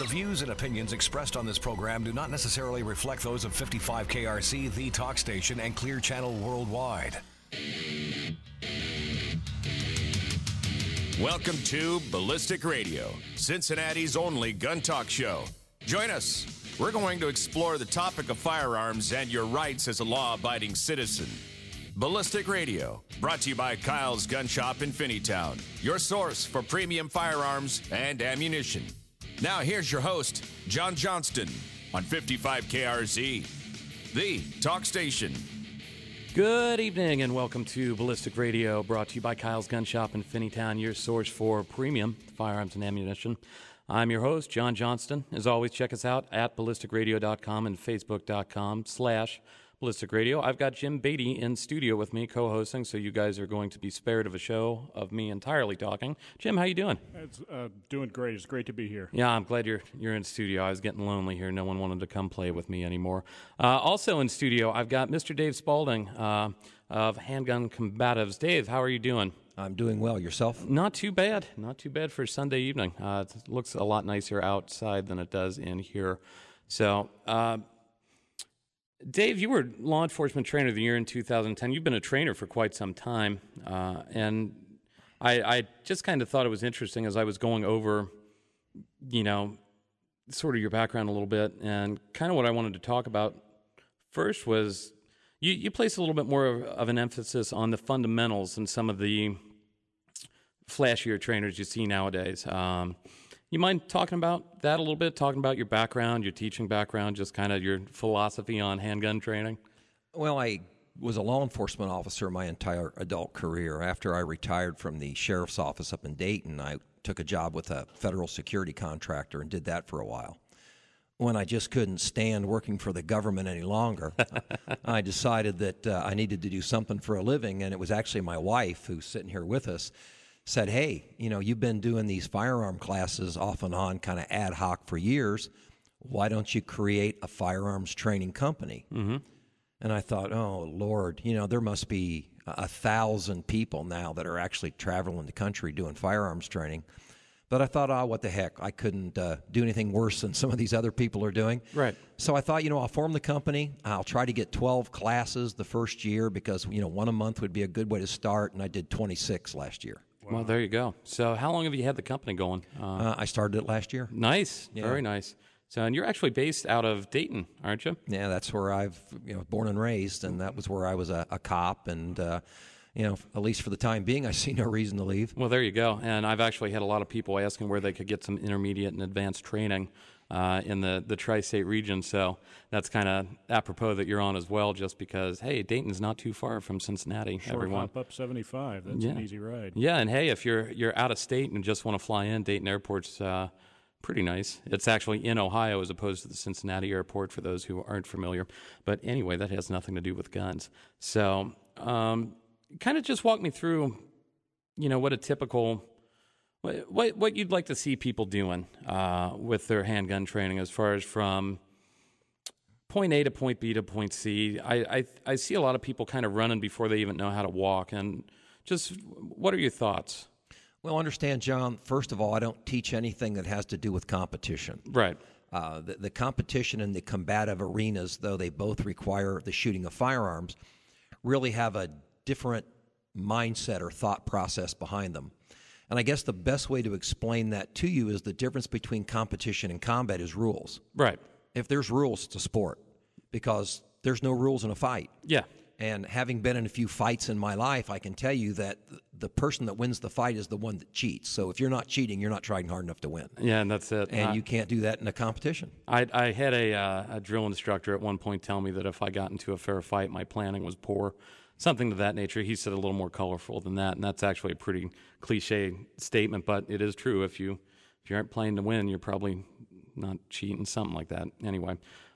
views and opinions expressed on this program do not necessarily reflect those of 55 KRC, the talk station, and Clear Channel Worldwide. Welcome to Ballistic Radio, Cincinnati's only gun talk show. Join us. We're going to explore the topic of firearms and your rights as a law-abiding citizen. Ballistic Radio, brought to you by Kyle's Gun Shop in Finneytown, your source for premium firearms and ammunition. Now here's your host, John Johnston, on 55 KRZ, the talk station. Good evening and welcome to Ballistic Radio, brought to you by Kyle's Gun Shop in Finneytown, your source for premium firearms and ammunition. I'm your host, John Johnston. As always, check us out at ballisticradio.com and facebook.com/Ballistic Radio. I've got Jim Beatty in studio with me, co-hosting, so you guys are going to be spared of a show of me entirely talking. Jim, how you doing? It's doing great. It's great to be here. Yeah, I'm glad you're in studio. I was getting lonely here. No one wanted to come play with me anymore. Also in studio, I've got Mr. Dave Spalding of Handgun Combatives. Dave, how are you doing? I'm doing well. Yourself? Not too bad. Not too bad for Sunday evening. It looks a lot nicer outside than it does in here. So, Dave, you were Law Enforcement Trainer of the Year in 2010. You've been a trainer for quite some time, and I just kind of thought it was interesting as I was going over, sort of your background a little bit, and kind of what I wanted to talk about first was you place a little bit more of an emphasis on the fundamentals and some of the flashier trainers you see nowadays. You mind talking about that a little bit, talking about your background, your teaching background, just kind of your philosophy on handgun training? Well, I was a law enforcement officer my entire adult career. After I retired from the sheriff's office up in Dayton, I took a job with a federal security contractor and did that for a while. When I just couldn't stand working for the government any longer, I decided that I needed to do something for a living, and it was actually my wife, who's sitting here with us, said, hey, you've been doing these firearm classes off and on kind of ad hoc for years. Why don't you create a firearms training company? Mm-hmm. And I thought, oh, Lord, there must be 1,000 people now that are actually traveling the country doing firearms training. But I thought, what the heck? I couldn't do anything worse than some of these other people are doing. Right. So I thought, I'll form the company. I'll try to get 12 classes the first year because, one a month would be a good way to start. And I did 26 last year. Wow. Well, there you go. So how long have you had the company going? I started it last year. Nice. Yeah. Very nice. So, and you're actually based out of Dayton, aren't you? Yeah, that's where I've born and raised, and that was where I was a cop. And, at least for the time being, I see no reason to leave. Well, there you go. And I've actually had a lot of people asking where they could get some intermediate and advanced training in the tri-state region. So that's kind of apropos that you're on as well, just because, hey, Dayton's not too far from Cincinnati. Short hop up 75. That's an easy ride. Yeah, and hey, if you're out of state and just want to fly in, Dayton Airport's pretty nice. It's actually in Ohio as opposed to the Cincinnati airport for those who aren't familiar. But anyway, that has nothing to do with guns. So kind of just walk me through, what a typical... What you'd like to see people doing with their handgun training as far as from point A to point B to point C. I see a lot of people kind of running before they even know how to walk. And just what are your thoughts? Well, understand, John, first of all, I don't teach anything that has to do with competition. Right. The competition and the combative arenas, though they both require the shooting of firearms, really have a different mindset or thought process behind them. And I guess the best way to explain that to you is the difference between competition and combat is rules. Right. If there's rules, it's a sport because there's no rules in a fight. Yeah. And having been in a few fights in my life, I can tell you that the person that wins the fight is the one that cheats. So if you're not cheating, you're not trying hard enough to win. Yeah, and that's it. And you can't do that in a competition. I had a drill instructor at one point tell me that if I got into a fair fight, my planning was poor. Something to that nature. He said a little more colorful than that, and that's actually a pretty cliche statement, but it is true. If you aren't playing to win, you're probably not cheating, something like that. Anyway,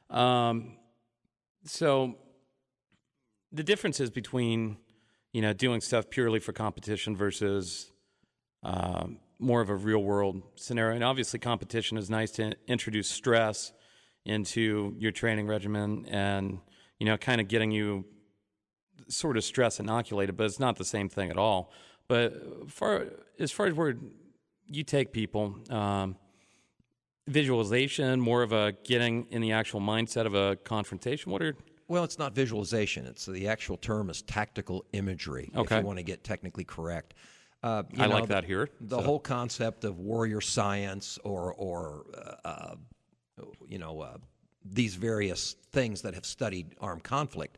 so the differences between doing stuff purely for competition versus more of a real world scenario, and obviously competition is nice to introduce stress into your training regimen, and kind of getting you sort of stress inoculated, but it's not the same thing at all. But as far as where you take people, visualization, more of a getting in the actual mindset of a confrontation? Well, it's not visualization. It's the actual term is tactical imagery, okay, if you want to get technically correct. I like that here. The whole concept of warrior science or these various things that have studied armed conflict.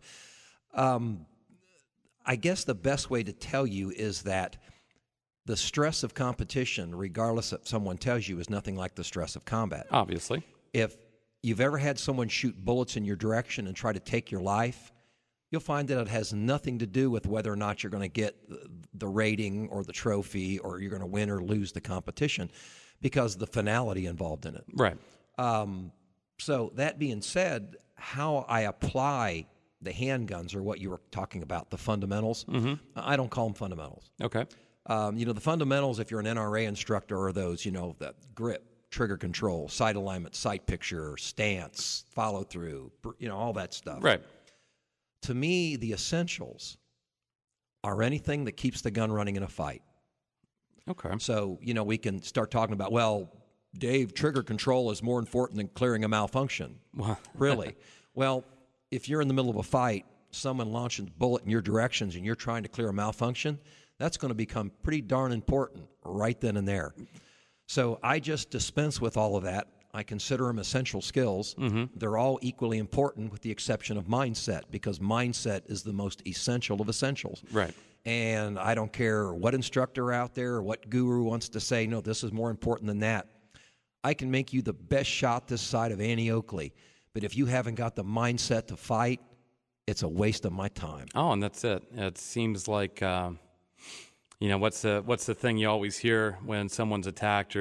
I guess the best way to tell you is that the stress of competition, regardless of someone tells you, is nothing like the stress of combat. Obviously. If you've ever had someone shoot bullets in your direction and try to take your life, you'll find that it has nothing to do with whether or not you're going to get the rating or the trophy or you're going to win or lose the competition because of the finality involved in it. Right. So that being said, how I apply the handguns or what you were talking about, the fundamentals, I don't call them fundamentals. Okay. The fundamentals, if you're an NRA instructor, are those, the grip, trigger control, sight alignment, sight picture, stance, follow through, all that stuff. Right. To me, the essentials are anything that keeps the gun running in a fight. Okay. So, we can start talking about, well, Dave, trigger control is more important than clearing a malfunction. Really? Well, if you're in the middle of a fight, someone launches a bullet in your directions and you're trying to clear a malfunction, that's going to become pretty darn important right then and there. So I just dispense with all of that. I consider them essential skills. They're all equally important with the exception of mindset, because mindset is the most essential of essentials. Right. And I don't care what instructor out there or what guru wants to say, no, this is more important than that. I can make you the best shot this side of Annie Oakley, but if you haven't got the mindset to fight, it's a waste of my time. Oh, and that's it. It seems like, what's the thing you always hear when someone's attacked, or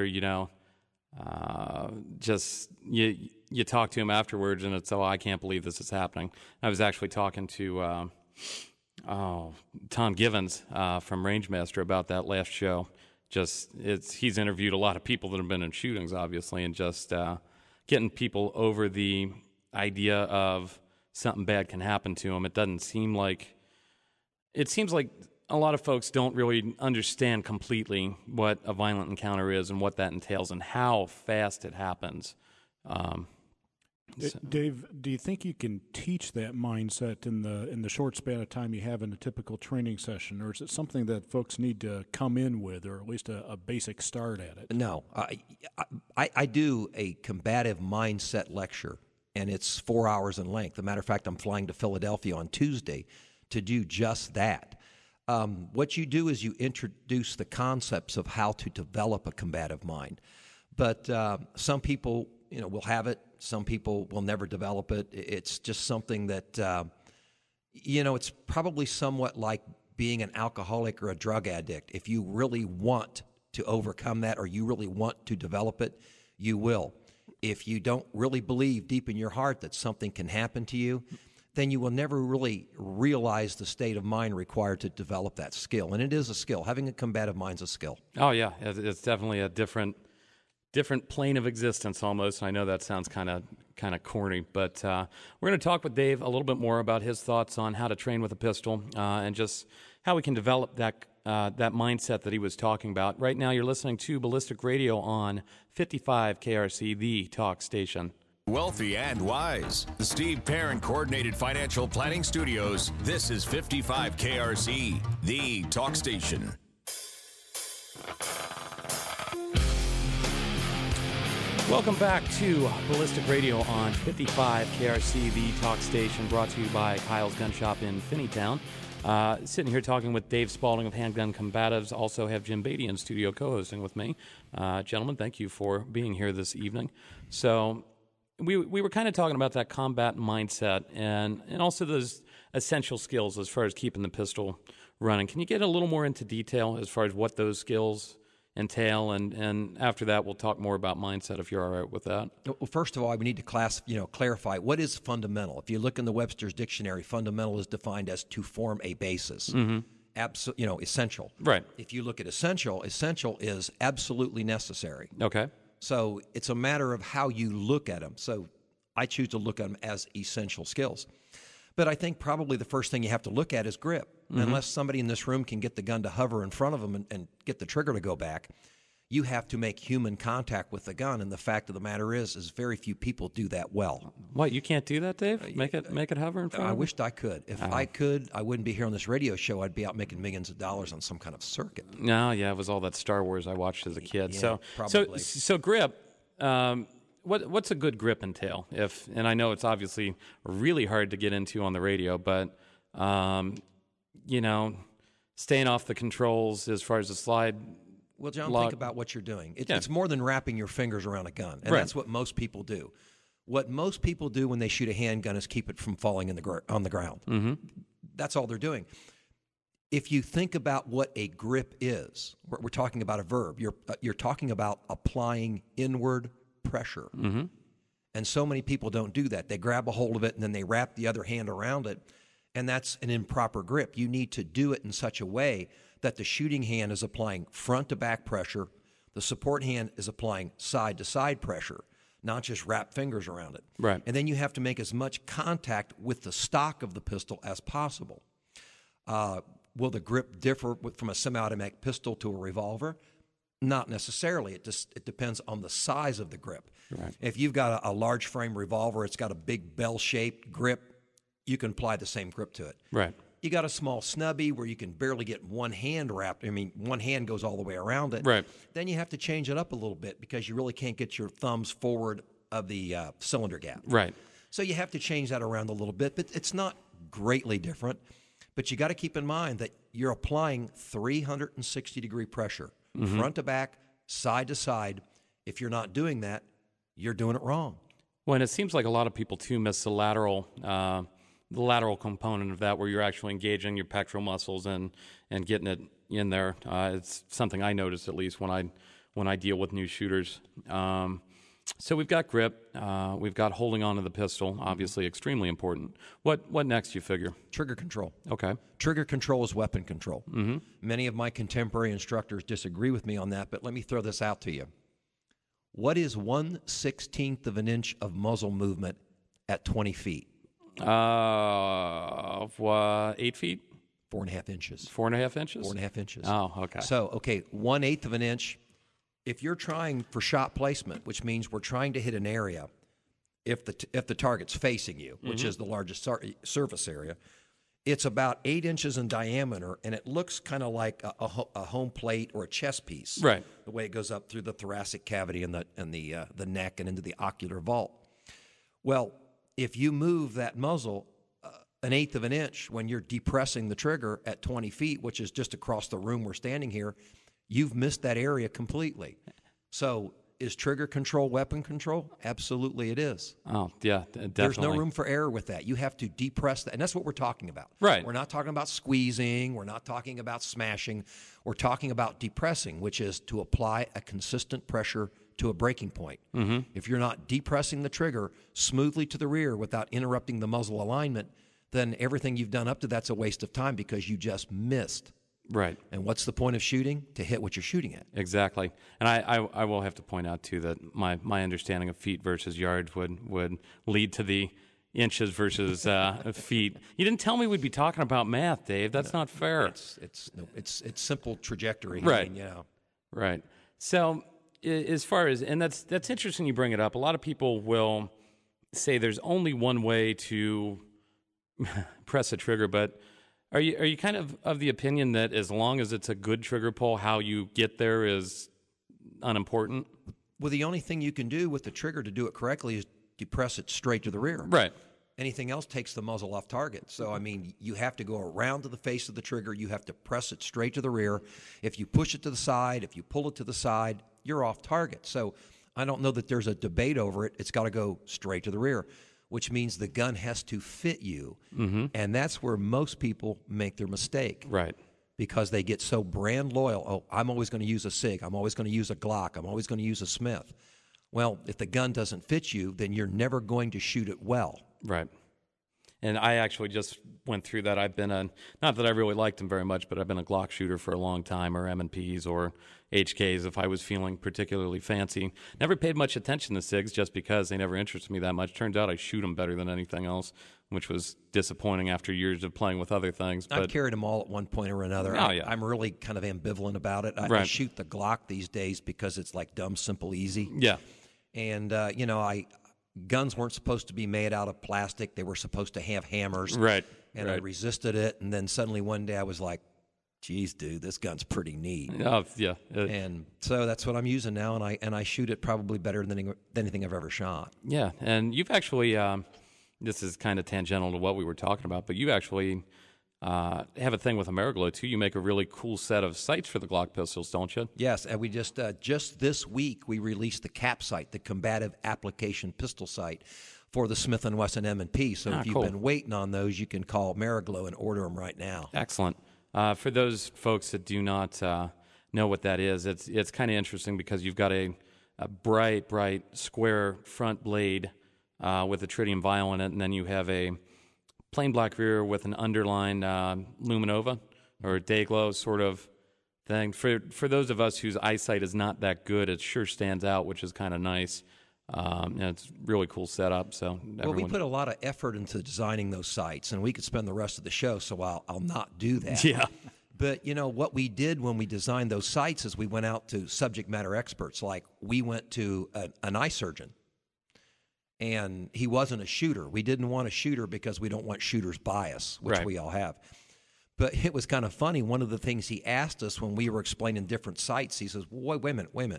just you talk to him afterwards, and it's, I can't believe this is happening. I was actually talking to Tom Givens from Rangemaster about that last show. He's interviewed a lot of people that have been in shootings, obviously, and just getting people over the idea of something bad can happen to them. It seems like a lot of folks don't really understand completely what a violent encounter is and what that entails and how fast it happens. Dave, do you think you can teach that mindset in the short span of time you have in a typical training session, or is it something that folks need to come in with, or at least a basic start at it? No. I do a combative mindset lecture, and it's 4 hours in length. As a matter of fact, I'm flying to Philadelphia on Tuesday to do just that. What you do is you introduce the concepts of how to develop a combative mind. But some people, will have it. Some people will never develop it. It's just something that, it's probably somewhat like being an alcoholic or a drug addict. If you really want to overcome that, or you really want to develop it, you will. If you don't really believe deep in your heart that something can happen to you, then you will never really realize the state of mind required to develop that skill. And it is a skill. Having a combative mind's a skill. Oh, yeah. It's definitely a different plane of existence almost. I know that sounds kind of corny, but we're going to talk with Dave a little bit more about his thoughts on how to train with a pistol and just how we can develop that mindset that he was talking about. Right now, you're listening to Ballistic Radio on 55 KRC, the talk station. Wealthy and wise. The Steve Perrin Coordinated Financial Planning Studios. This is 55 KRC, the talk station. Welcome back to Ballistic Radio on 55 KRC, the talk station, brought to you by Kyle's Gun Shop in Finneytown. Sitting here talking with Dave Spalding of Handgun Combatives. Also have Jim Beatty in studio co-hosting with me. Gentlemen, thank you for being here this evening. So we were kind of talking about that combat mindset and also those essential skills as far as keeping the pistol running. Can you get a little more into detail as far as what those skills entail, and after that we'll talk more about mindset, if you're all right with that? Well, first of all, we need to clarify what is fundamental. If you look in the Webster's dictionary, fundamental is defined as to form a basis. Essential. Right. If you look at essential is absolutely necessary. Okay. So it's a matter of how you look at them. So I choose to look at them as essential skills. But I think probably the first thing you have to look at is grip. Unless somebody in this room can get the gun to hover in front of them and get the trigger to go back, You have to make human contact with the gun, and the fact of the matter is very few people do that well. What, you can't do that, Dave? Make it hover in front of I you? wished I could. If I could, I wouldn't be here on this radio show. I'd be out making millions of dollars on some kind of circuit. No, yeah, it was all that Star Wars I watched as a kid. Yeah, probably. So grip. What's a good grip entail? And I know it's obviously really hard to get into on the radio, but staying off the controls as far as the slide. Well, John, think about what you're doing. It's more than wrapping your fingers around a gun, and that's what most people do. What most people do when they shoot a handgun is keep it from falling on the ground. Mm-hmm. That's all they're doing. If you think about what a grip is, we're talking about a verb. You're talking about applying inward pressure. Mm-hmm. And so many people don't do that. They grab a hold of it, and then they wrap the other hand around it, and that's an improper grip. You need to do it in such a way that the shooting hand is applying front-to-back pressure, the support hand is applying side-to-side pressure, not just wrap fingers around it. Right. And then you have to make as much contact with the stock of the pistol as possible. Will the grip differ from a semi-automatic pistol to a revolver? Not necessarily. It depends on the size of the grip. Right. If you've got a large frame revolver, it's got a big bell-shaped grip, you can apply the same grip to it. Right. You got a small snubby where you can barely get one hand wrapped. I mean, one hand goes all the way around it. Right. Then you have to change it up a little bit because you really can't get your thumbs forward of the cylinder gap. Right. So you have to change that around a little bit, but it's not greatly different. But you got to keep in mind that you're applying 360-degree pressure, front to back, side to side. If you're not doing that, you're doing it wrong. Well, and it seems like a lot of people, too, miss the lateral component of that, where you're actually engaging your pectoral muscles and getting it in there. It's something I notice, at least, when I deal with new shooters. So we've got grip. We've got holding on to the pistol, obviously extremely important. What next, you figure? Trigger control. Okay. Trigger control is weapon control. Mm-hmm. Many of my contemporary instructors disagree with me on that, but let me throw this out to you. What is 1/16 of an inch of muzzle movement at 20 feet? 8 feet? 4.5 inches. 4.5 inches? 4.5 inches. Oh, okay. So, 1/8 of an inch. If you're trying for shot placement, which means we're trying to hit an area, if the target's facing you, which is the largest surface area, it's about 8 inches in diameter, and it looks kind of like a home plate or a chess piece. Right. The way it goes up through the thoracic cavity and the neck and into the ocular vault. Well, if you move that muzzle 1/8 of an inch when you're depressing the trigger at 20 feet, which is just across the room we're standing here, you've missed that area completely. So is trigger control weapon control? Absolutely it is. Oh, yeah, definitely. There's no room for error with that. You have to depress that, and that's what we're talking about. Right. We're not talking about squeezing. We're not talking about smashing. We're talking about depressing, which is to apply a consistent pressure to a breaking point. Mm-hmm. If you're not depressing the trigger smoothly to the rear without interrupting the muzzle alignment, then everything you've done up to that's a waste of time because you just missed. Right. And what's the point of shooting? To hit what you're shooting at. Exactly. And I will have to point out, too, that my understanding of feet versus yards would lead to the inches versus feet. You didn't tell me we'd be talking about math, Dave. That's not fair. It's simple trajectory. Right. I mean, Right. So as far as, and that's interesting you bring it up. A lot of people will say there's only one way to press a trigger, but are you kind of the opinion that as long as it's a good trigger pull, how you get there is unimportant? Well, the only thing you can do with the trigger to do it correctly is depress it straight to the rear. Right. Anything else takes the muzzle off target. So, I mean, you have to go around to the face of the trigger. You have to press it straight to the rear. If you push it to the side, if you pull it to the side, you're off target. So I don't know that there's a debate over it. It's got to go straight to the rear, which means the gun has to fit you. Mm-hmm. And that's where most people make their mistake. Right. Because they get so brand loyal. Oh, I'm always going to use a SIG. I'm always going to use a Glock. I'm always going to use a Smith. Well, if the gun doesn't fit you, then you're never going to shoot it well. Right. And I actually just went through that. I've been not that I really liked them very much, but I've been a Glock shooter for a long time, or M&Ps or HKs if I was feeling particularly fancy. Never paid much attention to SIGs just because they never interested me that much. Turns out I shoot them better than anything else, which was disappointing after years of playing with other things. I've carried them all at one point or another. Oh, yeah. I'm really kind of ambivalent about it. I shoot the Glock these days because it's like dumb, simple, easy. Yeah. And, guns weren't supposed to be made out of plastic. They were supposed to have hammers. Right. And I resisted it. And then suddenly one day I was like, geez, dude, this gun's pretty neat. Oh, yeah. And so that's what I'm using now, and I shoot it probably better than anything I've ever shot. Yeah, and you've actually, this is kind of tangential to what we were talking about, but you actually have a thing with Ameriglo, too. You make a really cool set of sights for the Glock pistols, don't you? Yes, and we just this week we released the CAP sight, the Combative Application Pistol Sight, for the Smith & Wesson M&P. So if you've been waiting on those, you can call Ameriglo and order them right now. Excellent. For those folks that do not know what that is, it's kind of interesting because you've got a bright square front blade with a tritium vial in it, and then you have a plain black rear with an underlined luminova or day glow sort of thing. For those of us whose eyesight is not that good, it sure stands out, which is kind of nice. And it's really cool setup. So we put a lot of effort into designing those sights, and we could spend the rest of the show, so I'll not do that. Yeah. But, what we did when we designed those sights is we went out to subject matter experts. Like, we went to an eye surgeon, and he wasn't a shooter. We didn't want a shooter because we don't want shooter's bias, which we all have. But it was kind of funny. One of the things he asked us when we were explaining different sights, he says, wait a minute.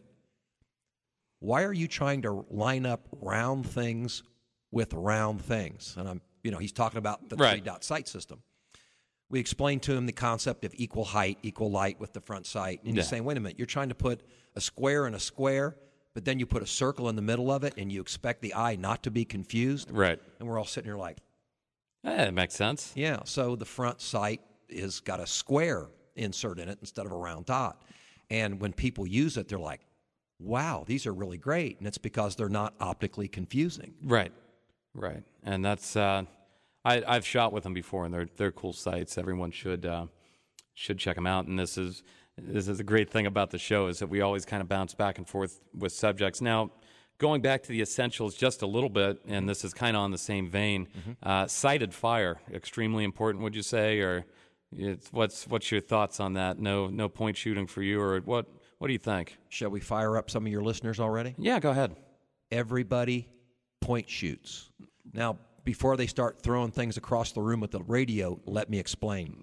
Why are you trying to line up round things with round things? And he's talking about the 3-dot sight system. We explained to him the concept of equal height, equal light with the front sight. And he's saying, wait a minute, you're trying to put a square in a square, but then you put a circle in the middle of it, and you expect the eye not to be confused. Right. And we're all sitting here like, it makes sense. Yeah. So the front sight has got a square insert in it instead of a round dot. And when people use it, they're like, wow, these are really great. And it's because they're not optically confusing. Right. And that's I've shot with them before, and they're cool sights. Everyone should check them out. And this is a great thing about the show, is that we always kind of bounce back and forth with subjects. Now, going back to the essentials just a little bit, and this is kind of on the same vein, sighted fire, extremely important, would you say? Or what's your thoughts on that? No point shooting for you, or what do you think? Shall we fire up some of your listeners already? Yeah, go ahead. Everybody point shoots. Now, before they start throwing things across the room with the radio, let me explain.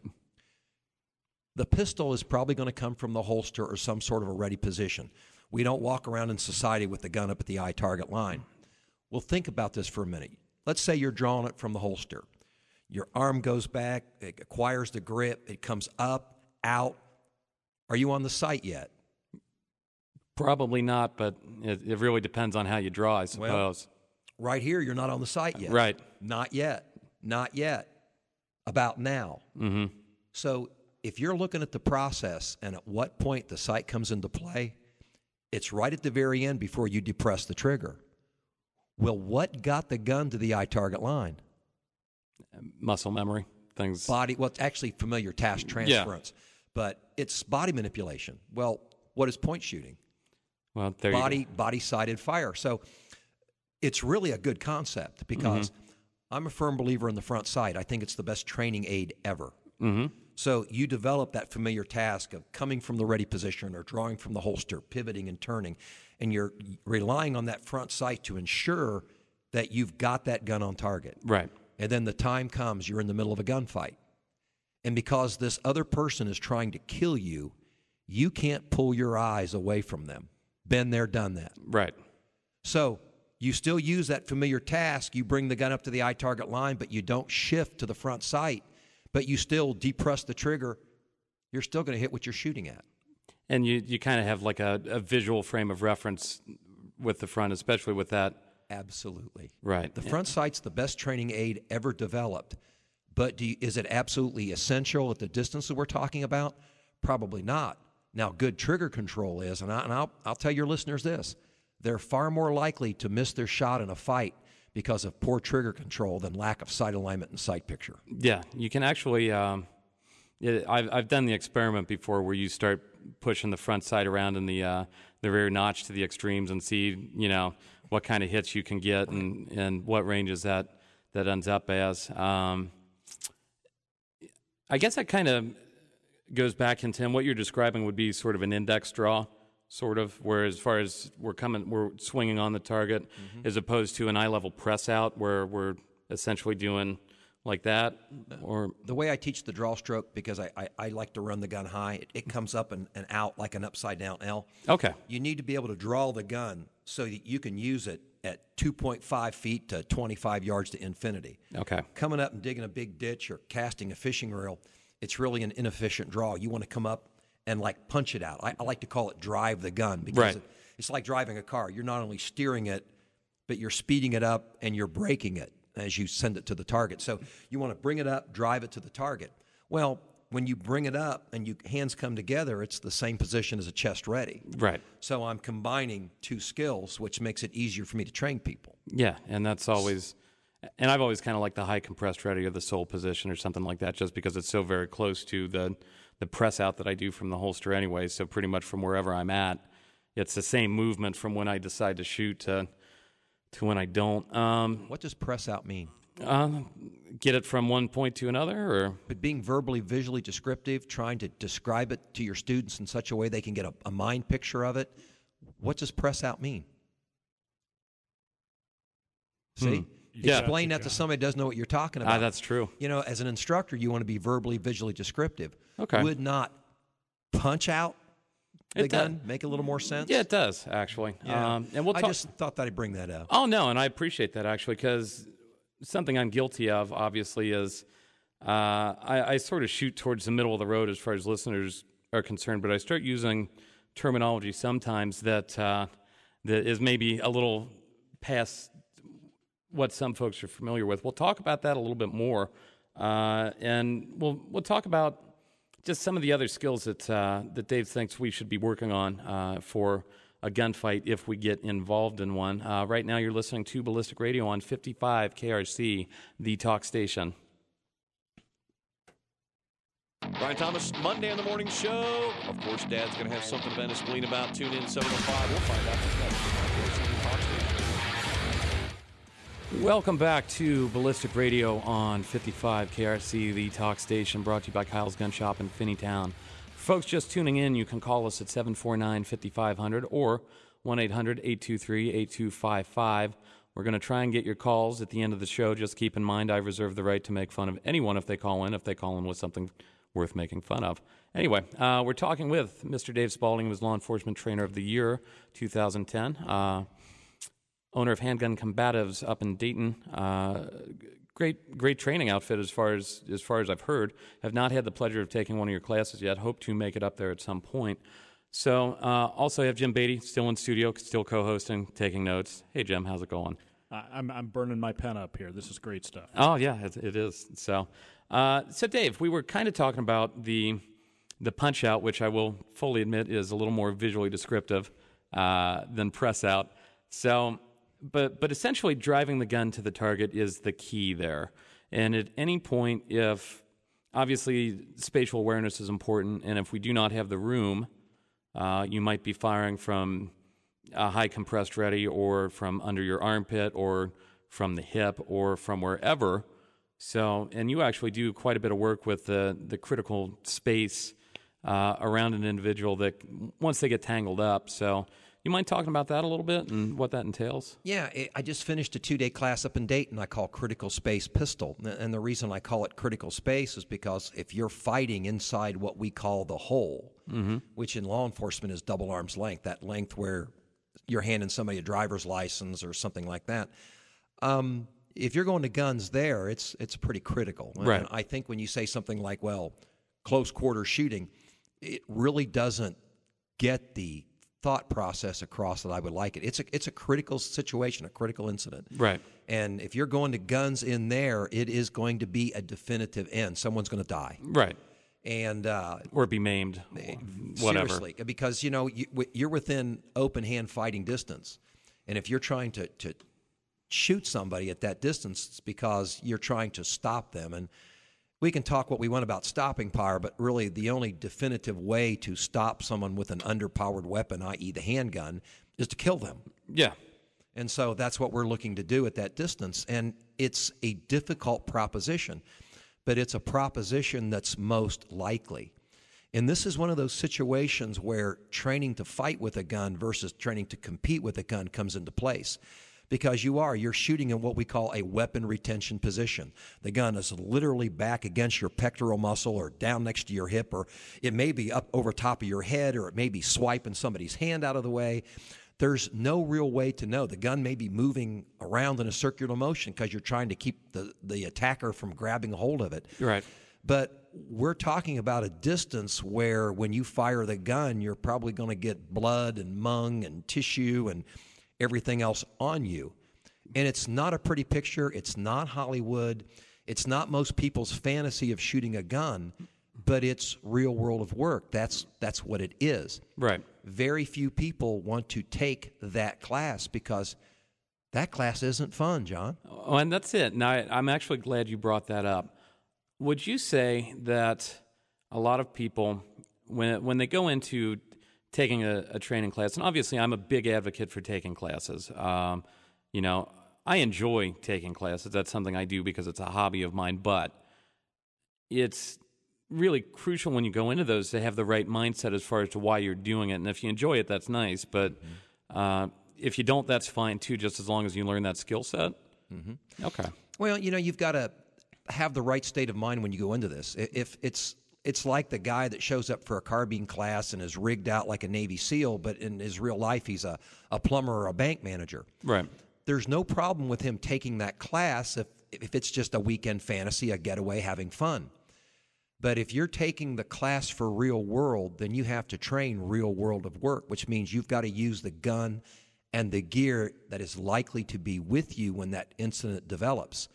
The pistol is probably going to come from the holster or some sort of a ready position. We don't walk around in society with the gun up at the eye target line. Well, think about this for a minute. Let's say you're drawing it from the holster. Your arm goes back, it acquires the grip, it comes up, out. Are you on the sight yet? Probably not, but it really depends on how you draw, I suppose. Well, right here, you're not on the sight yet. Right. Not yet. About now. Mm-hmm. So if you're looking at the process and at what point the sight comes into play, it's right at the very end before you depress the trigger. Well, what got the gun to the eye target line? Muscle memory, things. Body, well, it's actually familiar task transference, but it's body manipulation. Well, what is point shooting? Well, body-sided fire. So it's really a good concept because I'm a firm believer in the front sight. I think it's the best training aid ever. Mm-hmm. So you develop that familiar task of coming from the ready position or drawing from the holster, pivoting and turning, and you're relying on that front sight to ensure that you've got that gun on target. Right. And then the time comes, you're in the middle of a gunfight. And because this other person is trying to kill you, you can't pull your eyes away from them. Been there, done that. Right. So you still use that familiar task. You bring the gun up to the eye target line, but you don't shift to the front sight. But you still depress the trigger. You're still going to hit what you're shooting at. And you kind of have like a visual frame of reference with the front, especially with that. Absolutely. Right. The front sight's the best training aid ever developed. But is it absolutely essential at the distances we're talking about? Probably not. Now, good trigger control is, and I'll tell your listeners this, they're far more likely to miss their shot in a fight because of poor trigger control than lack of sight alignment and sight picture. Yeah, you can actually. I've done the experiment before where you start pushing the front sight around in the rear notch to the extremes and see what kind of hits you can get and what ranges that ends up as. I guess that kind of goes back into, Tim, what you're describing would be sort of an index draw, sort of, where as far as we're swinging on the target, as opposed to an eye-level press out where we're essentially doing like that. Or the way I teach the draw stroke, because I like to run the gun high, it comes up and out like an upside-down L. Okay. You need to be able to draw the gun so that you can use it at 2.5 feet to 25 yards to infinity. Okay. Coming up and digging a big ditch or casting a fishing reel, it's really an inefficient draw. You want to come up and like punch it out. I like to call it drive the gun, because it's like driving a car. You're not only steering it, but you're speeding it up and you're braking it as you send it to the target. So you want to bring it up, drive it to the target. Well, when you bring it up and your hands come together, it's the same position as a chest ready. Right. So I'm combining two skills, which makes it easier for me to train people. Yeah, and that's always, and I've always kind of liked the high compressed ready or the sole position or something like that, just because it's so very close to the press out that I do from the holster anyway. So pretty much from wherever I'm at, it's the same movement from when I decide to shoot to when I don't. What does press out mean? Get it from one point to another, or? But being verbally, visually descriptive, trying to describe it to your students in such a way they can get a mind picture of it. What does press out mean? See? Explain that to somebody who doesn't know what you're talking about. That's true. As an instructor, you want to be verbally, visually descriptive. Okay. Would not punch out the gun make a little more sense? Yeah, it does, actually. Yeah. And we'll I just thought that I'd bring that up. Oh, no, and I appreciate that, actually, because something I'm guilty of, obviously, is I sort of shoot towards the middle of the road as far as listeners are concerned, but I start using terminology sometimes that is maybe a little past what some folks are familiar with. We'll talk about that a little bit more, and we'll talk about just some of the other skills that Dave thinks we should be working on for a gunfight if we get involved in one. Right now you're listening to Ballistic Radio on 55 KRC, the talk station. Brian Thomas, Monday on the morning show. Of course, Dad's going to have something to Venice Glean about. Tune in 7:05. We'll find out what's next. Talk station. Welcome back to Ballistic Radio on 55 KRC, the talk station, brought to you by Kyle's Gun Shop in Finneytown. For folks just tuning in, you can call us at 749-5500 or 1-800-823-8255. We're going to try and get your calls at the end of the show. Just keep in mind, I reserve the right to make fun of anyone if they call in with something worth making fun of. Anyway, we're talking with Mr. Dave Spalding, who was Law Enforcement Trainer of the Year 2010. Owner of Handgun Combatives up in Dayton. Great training outfit as far as I've heard. Have not had the pleasure of taking one of your classes yet. Hope to make it up there at some point. So also have Jim Beatty still in studio, still co-hosting, taking notes. Hey Jim, how's it going? I'm burning my pen up here. This is great stuff. Oh yeah, it is. So Dave, we were kind of talking about the punch out, which I will fully admit is a little more visually descriptive than press out. So. But essentially driving the gun to the target is the key there. And at any point, if obviously spatial awareness is important, and if we do not have the room, you might be firing from a high compressed ready or from under your armpit or from the hip or from wherever. So, and you actually do quite a bit of work with the critical space around an individual that once they get tangled up. So you mind talking about that a little bit and what that entails? Yeah, I just finished a 2-day class up in Dayton I call Critical Space Pistol. And the reason I call it critical space is because if you're fighting inside what we call the hole, which in law enforcement is double arm's length, that length where you're handing somebody a driver's license or something like that, if you're going to guns there, it's pretty critical. Right. And I think when you say something like, well, close quarter shooting, it really doesn't get the thought process across that I would like it. It's a critical situation, a critical incident. Right. And if you're going to guns in there, it is going to be a definitive end. Someone's going to die. Right. And or be maimed. Whatever. Seriously, because you're within open hand fighting distance, and if you're trying to shoot somebody at that distance, it's because you're trying to stop them. And we can talk what we want about stopping power, but really the only definitive way to stop someone with an underpowered weapon, i.e. the handgun, is to kill them. Yeah. And so that's what we're looking to do at that distance. And it's a difficult proposition, but it's a proposition that's most likely. And this is one of those situations where training to fight with a gun versus training to compete with a gun comes into place. Because you're shooting in what we call a weapon retention position. The gun is literally back against your pectoral muscle or down next to your hip, or it may be up over top of your head, or it may be swiping somebody's hand out of the way. There's no real way to know. The gun may be moving around in a circular motion because you're trying to keep the attacker from grabbing a hold of it. Right. But we're talking about a distance where when you fire the gun, you're probably going to get blood and mung and tissue and everything else on you. And it's not a pretty picture. It's not Hollywood. It's not most people's fantasy of shooting a gun, but it's real world of work. That's what it is. Right. Very few people want to take that class because that class isn't fun, John. Oh, and that's it. Now, I'm actually glad you brought that up. Would you say that a lot of people, when they go into taking a training class, and obviously I'm a big advocate for taking classes. You know, I enjoy taking classes. That's something I do because it's a hobby of mine, but it's really crucial when you go into those to have the right mindset as far as to why you're doing it. And if you enjoy it, that's nice, but if you don't, that's fine too, just as long as you learn that skill set. Mm-hmm. Okay. Well, you know, you've got to have the right state of mind when you go into this. If it's like the guy that shows up for a carbine class and is rigged out like a Navy SEAL, but in his real life he's a plumber or a bank manager. Right. There's no problem with him taking that class if it's just a weekend fantasy, a getaway, having fun. But if you're taking the class for real world, then you have to train real world of work, which means you've got to use the gun and the gear that is likely to be with you when that incident develops.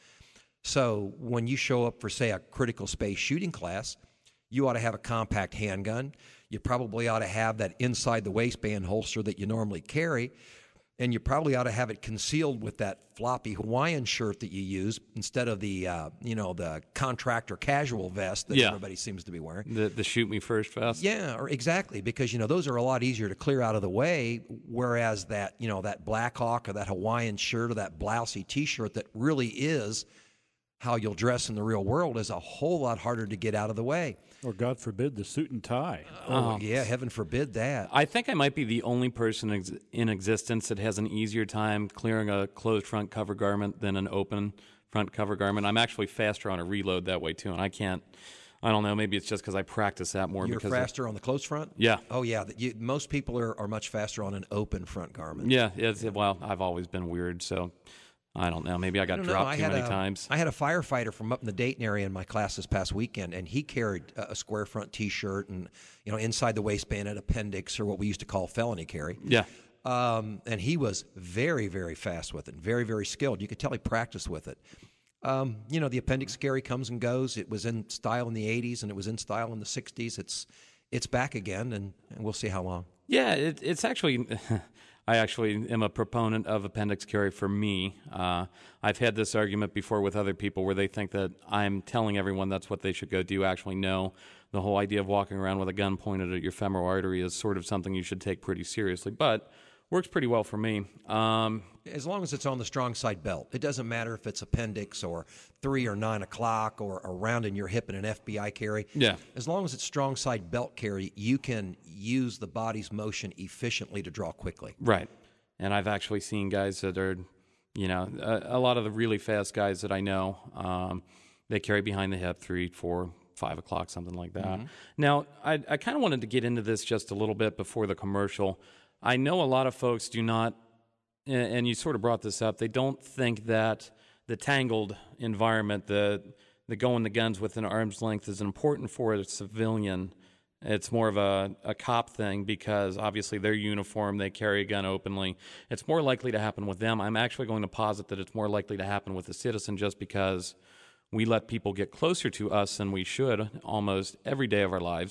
So when you show up for, say, a critical space shooting class, you ought to have a compact handgun. You probably ought to have that inside the waistband holster that you normally carry. And you probably ought to have it concealed with that floppy Hawaiian shirt that you use instead of the, the contractor casual vest that everybody seems to be wearing. The shoot me first vest? Yeah, exactly. Because, those are a lot easier to clear out of the way, whereas that, that Black Hawk or that Hawaiian shirt or that blousy T-shirt that really is how you'll dress in the real world is a whole lot harder to get out of the way. Or, God forbid, the suit and tie. Oh, yeah, heaven forbid that. I think I might be the only person in existence that has an easier time clearing a closed front cover garment than an open front cover garment. I'm actually faster on a reload that way, too, and I don't know, maybe it's just because I practice that more. You're faster on the closed front? Yeah. Oh, yeah. Most people are much faster on an open front garment. Yeah, well, I've always been weird, so I don't know. Maybe I got dropped too many times. I had a firefighter from up in the Dayton area in my class this past weekend, and he carried a square front T-shirt and, inside the waistband an appendix, or what we used to call felony carry. Yeah. And he was very, very fast with it, very, very skilled. You could tell he practiced with it. The appendix carry comes and goes. It was in style in the 80s, and it was in style in the 60s. It's back again, and we'll see how long. Yeah, it's actually... I actually am a proponent of appendix carry for me. I've had this argument before with other people where they think that I'm telling everyone that's what they should go do. Actually, no. The whole idea of walking around with a gun pointed at your femoral artery is sort of something you should take pretty seriously, but works pretty well for me. As long as it's on the strong side belt. It doesn't matter if it's appendix or 3 or 9 o'clock or around in your hip in an FBI carry. Yeah. As long as it's strong side belt carry, you can use the body's motion efficiently to draw quickly. Right. And I've actually seen guys that are, a lot of the really fast guys that I know, they carry behind the hip 3, 4, 5 o'clock, something like that. Mm-hmm. Now, I kind of wanted to get into this just a little bit before the commercial. I know a lot of folks do not, and you sort of brought this up, they don't think that the tangled environment, the going the guns within arm's length is important for a civilian. It's more of a cop thing because obviously they're uniform, they carry a gun openly. It's more likely to happen with them. I'm actually going to posit that it's more likely to happen with a citizen just because we let people get closer to us than we should almost every day of our lives.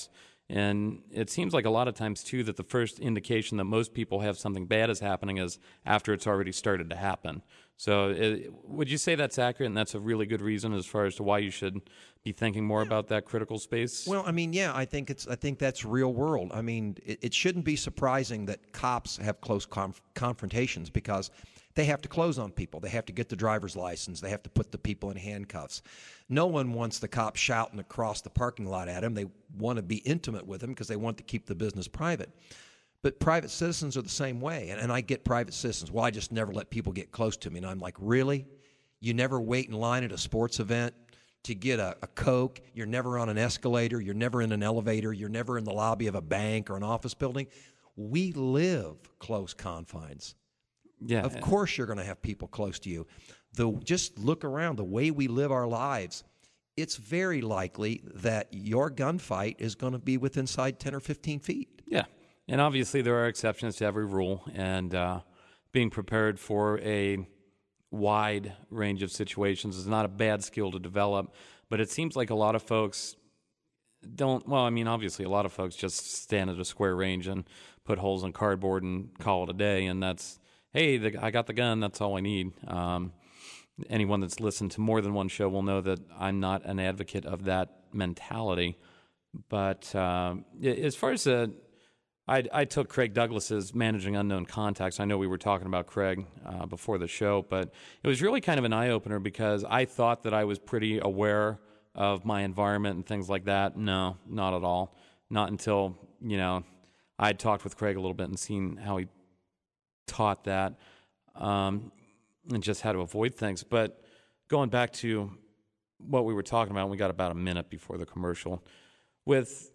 And it seems like a lot of times, too, that the first indication that most people have something bad is happening is after it's already started to happen. So would you say that's accurate, and that's a really good reason as far as to why you should be thinking more about that critical space? Well, I mean, yeah, I think that's real world. I mean, it shouldn't be surprising that cops have close confrontations because they have to close on people. They have to get the driver's license. They have to put the people in handcuffs. No one wants the cop shouting across the parking lot at him. They want to be intimate with him because they want to keep the business private. But private citizens are the same way. And I get private citizens, well, I just never let people get close to me. And I'm like, really? You never wait in line at a sports event to get a Coke? You're never on an escalator. You're never in an elevator. You're never in the lobby of a bank or an office building. We live close confines. Yeah. Of course you're going to have people close to you. Just look around. The way we live our lives, it's very likely that your gunfight is going to be within 10 or 15 feet. Yeah. And obviously there are exceptions to every rule, and being prepared for a wide range of situations is not a bad skill to develop, but it seems like a lot of folks obviously a lot of folks just stand at a square range and put holes in cardboard and call it a day, and that's, hey, I got the gun, that's all I need. Anyone that's listened to more than one show will know that I'm not an advocate of that mentality. But as far as I took Craig Douglas's Managing Unknown Contacts. I know we were talking about Craig before the show, but it was really kind of an eye-opener because I thought that I was pretty aware of my environment and things like that. No, not at all. Not until, I'd talked with Craig a little bit and seen how he taught that and just how to avoid things. But going back to what we were talking about, we got about a minute before the commercial. With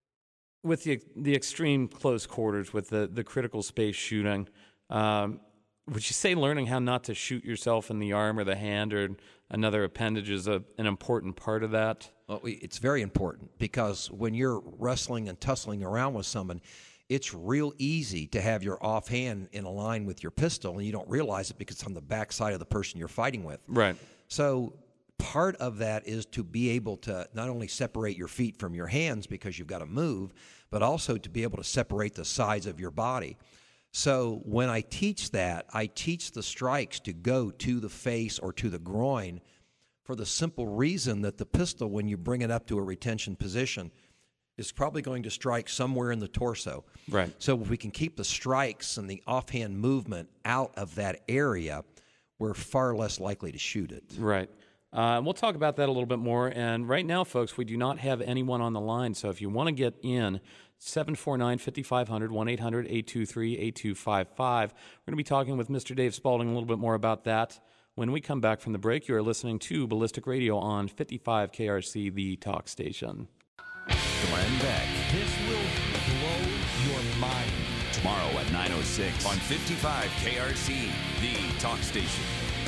the extreme close quarters, with the critical space shooting, would you say learning how not to shoot yourself in the arm or the hand or another appendage is an important part of that? Well, it's very important because when you're wrestling and tussling around with someone, it's real easy to have your offhand in a line with your pistol, and you don't realize it because it's on the backside of the person you're fighting with. Right. So part of that is to be able to not only separate your feet from your hands because you've got to move, but also to be able to separate the sides of your body. So when I teach that, I teach the strikes to go to the face or to the groin for the simple reason that the pistol, when you bring it up to a retention position, is probably going to strike somewhere in the torso. Right. So if we can keep the strikes and the offhand movement out of that area, we're far less likely to shoot it. Right. We'll talk about that a little bit more. And right now, folks, we do not have anyone on the line. So if you want to get in, 749-5500, 1-800-823-8255. We're going to be talking with Mr. Dave Spalding a little bit more about that. When we come back from the break, you are listening to Ballistic Radio on 55 KRC, the talk station. Glenn Beck. This will blow your mind. Tomorrow at 9:06 on 55 KRC, the talk station.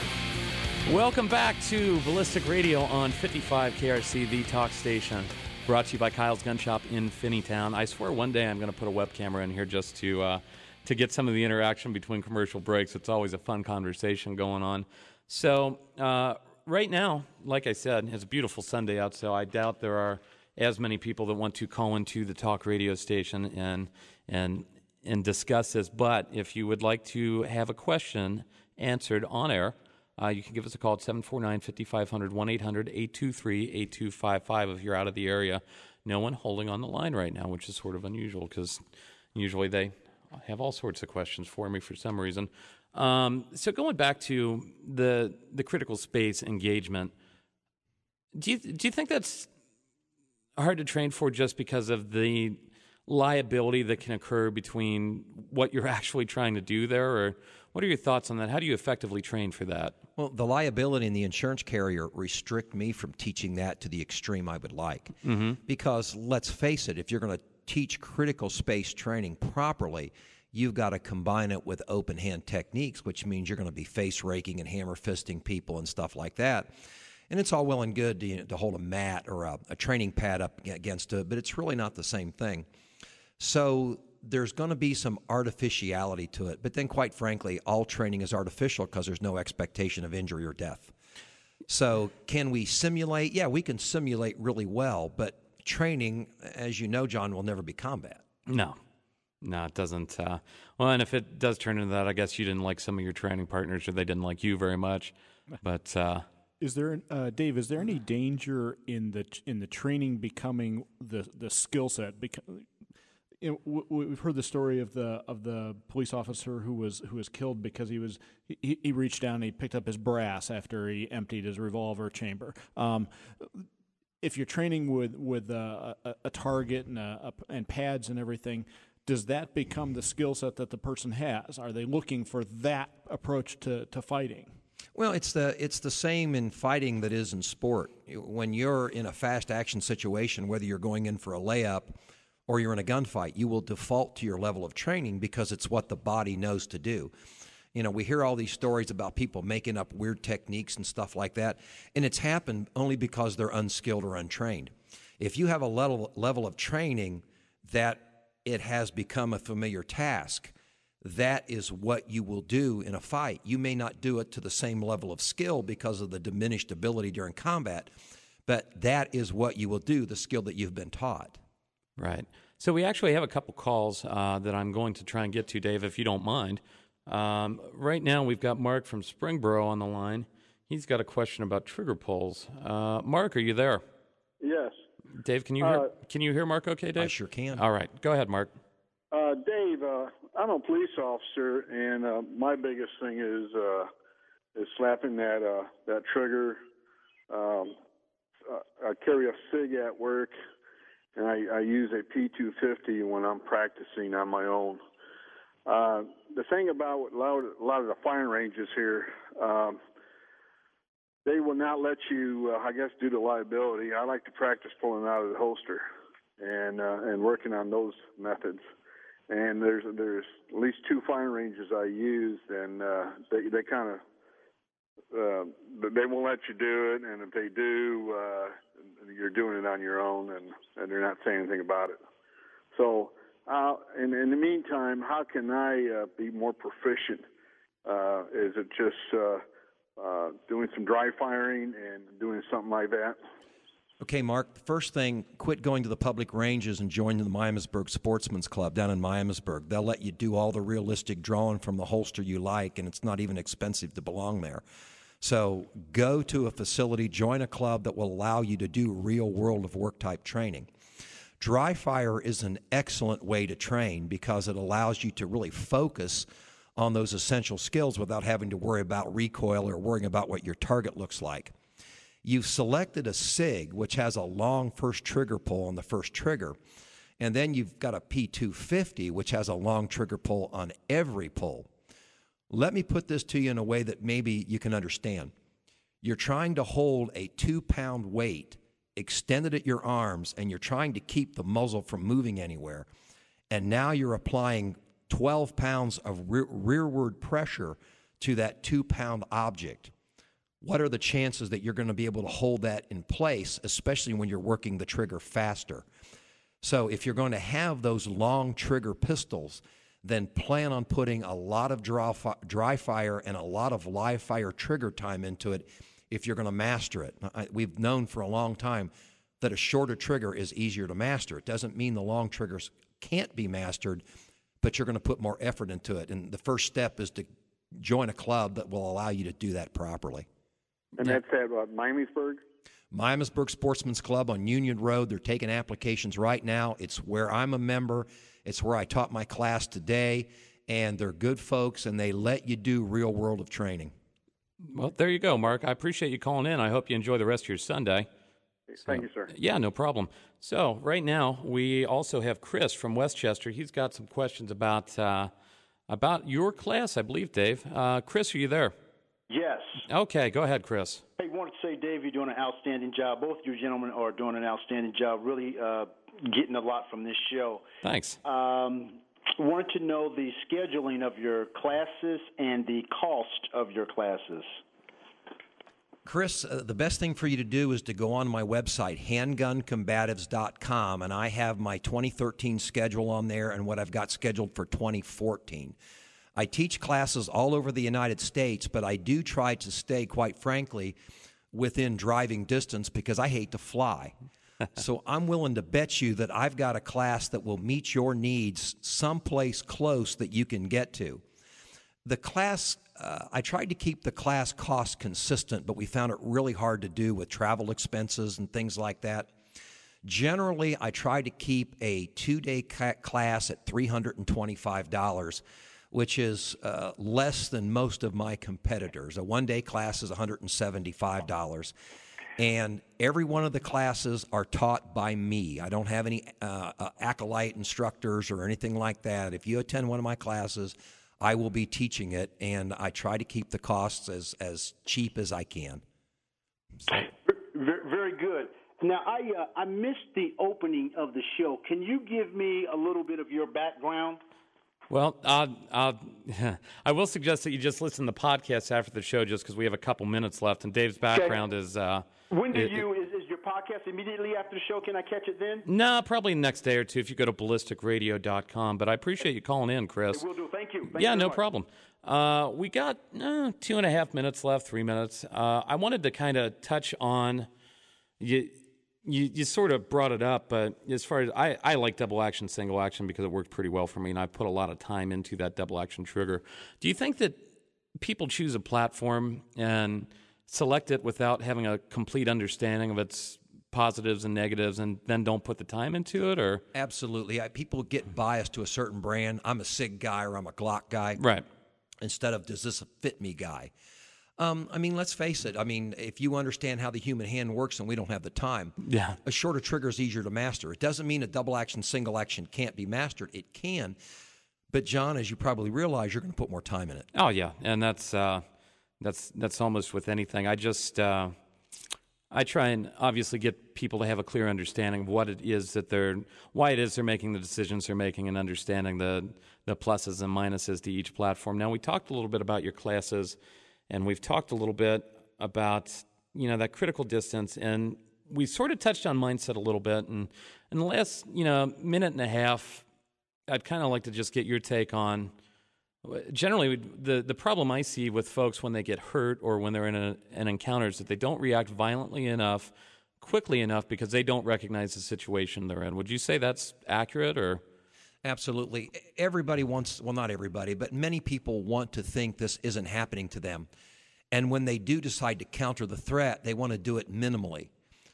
Welcome back to Ballistic Radio on 55 KRC, the talk station. Brought to you by Kyle's Gun Shop in Finneytown. I swear one day I'm going to put a web camera in here just to get some of the interaction between commercial breaks. It's always a fun conversation going on. So right now, like I said, it's a beautiful Sunday out, so I doubt there are as many people that want to call into the talk radio station and discuss this. But if you would like to have a question answered on air, you can give us a call at 749-5500, 1-800-823-8255 if you're out of the area. No one holding on the line right now, which is sort of unusual because usually they have all sorts of questions for me for some reason. So going back to the critical space engagement, do you think that's hard to train for just because of the liability that can occur between what you're actually trying to do there, or what are your thoughts on that? How do you effectively train for that? Well, the liability and the insurance carrier restrict me from teaching that to the extreme I would like. Mm-hmm. Because let's face it, if you're going to teach critical space training properly, you've got to combine it with open hand techniques, which means you're going to be face raking and hammer fisting people and stuff like that. And it's all well and good to hold a mat or a training pad up against it, but it's really not the same thing. So there's going to be some artificiality to it. But then, quite frankly, all training is artificial because there's no expectation of injury or death. So can we simulate? Yeah, we can simulate really well, but training, as you know, John, will never be combat. No, it doesn't. Well, and if it does turn into that, I guess you didn't like some of your training partners, or they didn't like you very much. But is there, Dave? Is there any danger in the training becoming the skill set? We've heard the story of the police officer who was killed because he reached down and he picked up his brass after he emptied his revolver chamber. If you're training with a target and pads and everything, does that become the skill set that the person has? Are they looking for that approach to fighting? Well, it's the same in fighting that is in sport. When you're in a fast action situation, whether you're going in for a layup or you're in a gunfight, you will default to your level of training because it's what the body knows to do. You know, we hear all these stories about people making up weird techniques and stuff like that, and it's happened only because they're unskilled or untrained. If you have a level of training that it has become a familiar task, that is what you will do in a fight. You may not do it to the same level of skill because of the diminished ability during combat, but that is what you will do, the skill that you've been taught. Right. So we actually have a couple calls that I'm going to try and get to, Dave, if you don't mind. Right now we've got Mark from Springboro on the line. He's got a question about trigger pulls. Mark, are you there? Yes. Dave, can you hear Mark okay, Dave? I sure can. All right. Go ahead, Mark. Dave, I'm a police officer, and my biggest thing is slapping that trigger. I carry a SIG at work, and I use a P250 when I'm practicing on my own. The thing about a lot of the firing ranges here, they will not let you, I guess, due to liability. I like to practice pulling out of the holster and working on those methods. And there's at least 2 firing ranges I used, and they kind of they won't let you do it. And if they do, you're doing it on your own, and they're not saying anything about it. So, in the meantime, how can I be more proficient? Is it just doing some dry firing and doing something like that? Okay, Mark, the first thing, quit going to the public ranges and join the Miamisburg Sportsman's Club down in Miamisburg. They'll let you do all the realistic drawing from the holster you like, and it's not even expensive to belong there. So go to a facility, join a club that will allow you to do real world of work type training. Dry fire is an excellent way to train because it allows you to really focus on those essential skills without having to worry about recoil or worrying about what your target looks like. You've selected a SIG, which has a long first trigger pull on the first trigger, and then you've got a P250, which has a long trigger pull on every pull. Let me put this to you in a way that maybe you can understand. You're trying to hold a 2-pound weight extended at your arms, and you're trying to keep the muzzle from moving anywhere, and now you're applying 12 pounds of rearward pressure to that 2-pound object. What are the chances that you're going to be able to hold that in place, especially when you're working the trigger faster? So if you're going to have those long trigger pistols, then plan on putting a lot of dry fire and a lot of live fire trigger time into it if you're going to master it. We've known for a long time that a shorter trigger is easier to master. It doesn't mean the long triggers can't be mastered, but you're going to put more effort into it. And the first step is to join a club that will allow you to do that properly. And that's at Miamisburg? Miamisburg Sportsman's Club on Union Road. They're taking applications right now. It's where I'm a member. It's where I taught my class today. And they're good folks, and they let you do real world of training. Well, there you go, Mark. I appreciate you calling in. I hope you enjoy the rest of your Sunday. Thank you, sir. Yeah, no problem. So right now we also have Chris from Westchester. He's got some questions about your class, I believe, Dave. Chris, are you there? Yes. Okay, go ahead, Chris. I wanted to say, Dave, you're doing an outstanding job. Both you gentlemen are doing an outstanding job, really getting a lot from this show. Thanks. Wanted to know the scheduling of your classes and the cost of your classes. Chris, the best thing for you to do is to go on my website, handguncombatives.com, and I have my 2013 schedule on there and what I've got scheduled for 2014. I teach classes all over the United States, but I do try to stay, quite frankly, within driving distance because I hate to fly. So I'm willing to bet you that I've got a class that will meet your needs someplace close that you can get to. The class, I tried to keep the class cost consistent, but we found it really hard to do with travel expenses and things like that. Generally, I try to keep a 2-day class at $325, which is less than most of my competitors. A 1-day class is $175. And every one of the classes are taught by me. I don't have any acolyte instructors or anything like that. If you attend one of my classes, I will be teaching it, and I try to keep the costs as cheap as I can. So. Very good. Now, I missed the opening of the show. Can you give me a little bit of your background? Well, I will suggest that you just listen to the podcast after the show just because we have a couple minutes left, and Dave's background is... When is your podcast immediately after the show? Can I catch it then? No, probably the next day or two if you go to ballisticradio.com. But I appreciate you calling in, Chris. Will do. Thank you. Yeah, no problem. We got 2.5 minutes left, 3 minutes. I wanted to kind of touch on, you sort of brought it up, but as far as I like double action, single action because it worked pretty well for me, and I put a lot of time into that double action trigger. Do you think that people choose a platform and select it without having a complete understanding of its positives and negatives and then don't put the time into it? Or Absolutely. People get biased to a certain brand. I'm a SIG guy or I'm a Glock guy. Right. Instead of does this fit me guy. I mean, let's face it. I mean, if you understand how the human hand works and we don't have the time, a shorter trigger is easier to master. It doesn't mean a double action, single action can't be mastered. It can. But, John, as you probably realize, you're going to put more time in it. Oh, yeah. And that's almost with anything. I try and obviously get people to have a clear understanding of what it is that why it is they're making the decisions they're making, and understanding the pluses and minuses to each platform. Now, we talked a little bit about your classes, and we've talked a little bit about, that critical distance, and we sort of touched on mindset a little bit. And in the last, minute and a half, I'd kind of like to just get your take on, generally, the problem I see with folks when they get hurt or when they're in an encounter is that they don't react violently enough, quickly enough, because they don't recognize the situation they're in. Would you say that's accurate? Or Absolutely. Everybody wants, well, not everybody, but many people want to think this isn't happening to them. And when they do decide to counter the threat, they want to do it minimally.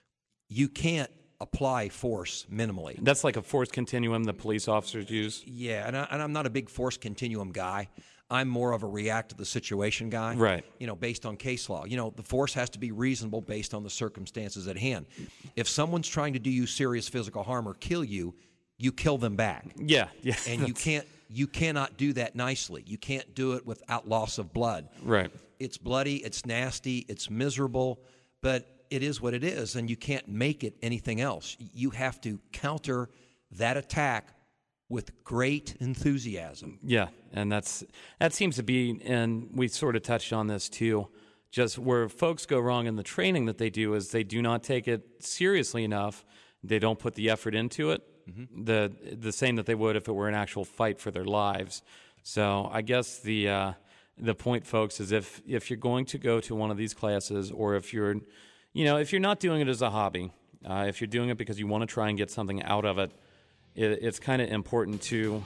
You can't apply force minimally. That's like a force continuum the police officers use? Yeah, and I'm not a big force continuum guy. I'm more of a react to the situation guy. Right. Based on case law. The force has to be reasonable based on the circumstances at hand. If someone's trying to do you serious physical harm or kill you, you kill them back. Yeah. And you cannot do that nicely. You can't do it without loss of blood. Right. It's bloody, it's nasty, it's miserable, but it is what it is, and you can't make it anything else. You have to counter that attack with great enthusiasm. Yeah, and that seems to be, and we sort of touched on this too, just where folks go wrong in the training that they do is they do not take it seriously enough. They don't put the effort into it, the same that they would if it were an actual fight for their lives. So I guess the point, folks, is if you're going to go to one of these classes, or if you're not doing it as a hobby, if you're doing it because you want to try and get something out of it, it's kind of important to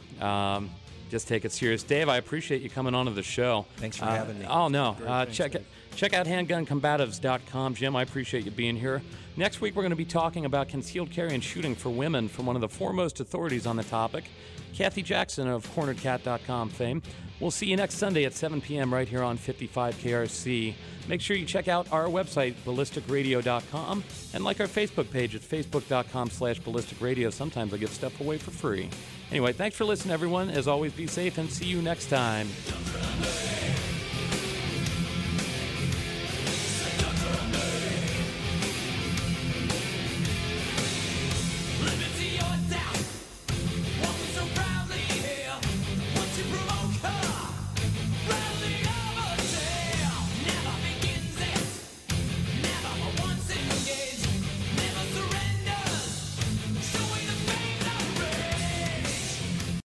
just take it serious. Dave, I appreciate you coming on to the show. Thanks for having me. Oh, no. Check out handguncombatives.com. Jim, I appreciate you being here. Next week, we're going to be talking about concealed carry and shooting for women from one of the foremost authorities on the topic, Kathy Jackson of CorneredCat.com fame. We'll see you next Sunday at 7 p.m. right here on 55 KRC. Make sure you check out our website, ballisticradio.com, and like our Facebook page at facebook.com/ballisticradio. Sometimes I give stuff away for free. Anyway, thanks for listening, everyone. As always, be safe, and see you next time.